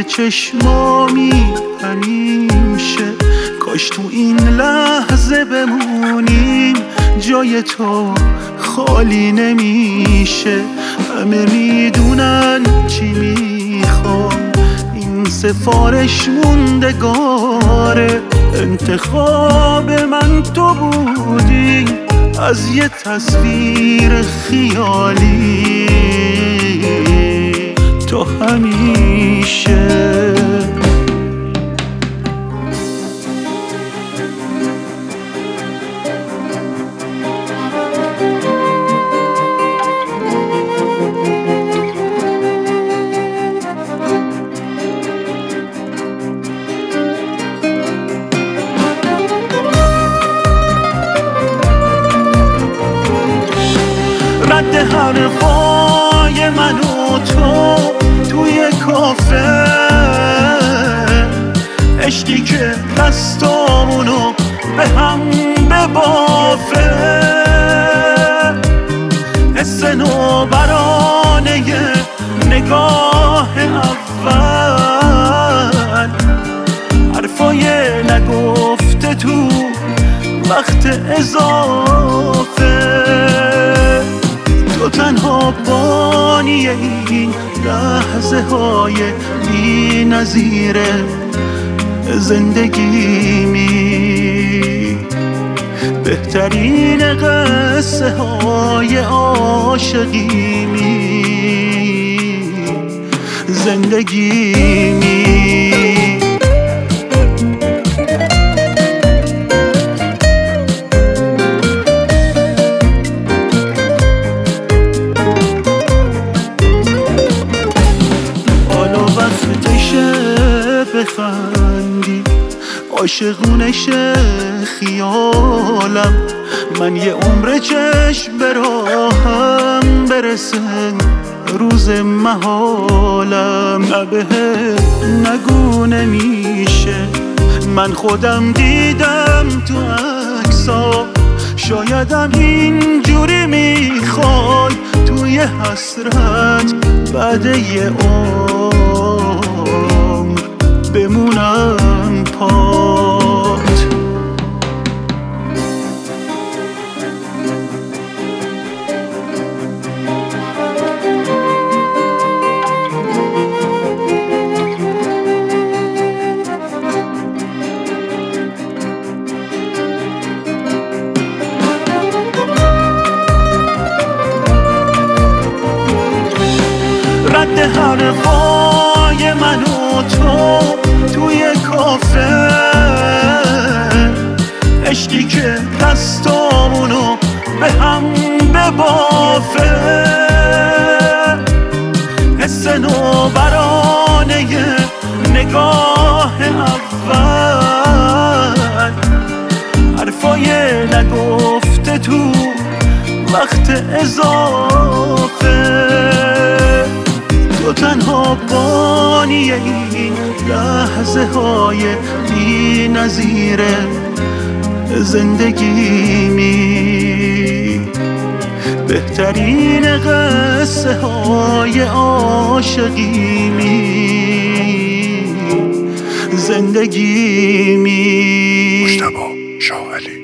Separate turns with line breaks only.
توی چشمامی همیشه، کاش تو این لحظه بمونیم، جای تو خالی نمیشه. همه میدونن چی میخوام، این سفارش موندگاره، انتخاب من تو بودی از یه تصویر خیالی تو همیشه. رد حرفای من و تو توی کافه، عشقی که دستامونو به هم ببافه، حس نوبرانه نگاه اول، حرفای نگفته تو وقت اضافه، تو تنها بانی این لحظه های بی نظیره زندگیمی، بهترین قصه های عاشقیمی زندگیمی. بخندی عاشقونش خیالم، من یه عمر چشم به راهم برسه روز محالم، نه بهت نگو نمیشه، من خودم دیدم تو عکسا، شایدم اینجوری میخوای توی حسرت بعد یه عمر بمونم پات. رد حرفای من و تو توی کافه، عشقی که دستامونو به هم ببافه، حس نوبرانه نگاه اول، حرفای نگفته تو وقت اضافه، تو تنها بانی این لحظه های بی نظیره زندگیمی، بهترین قصه های عاشقیمی زندگیمی.
مجتبی شاعلی.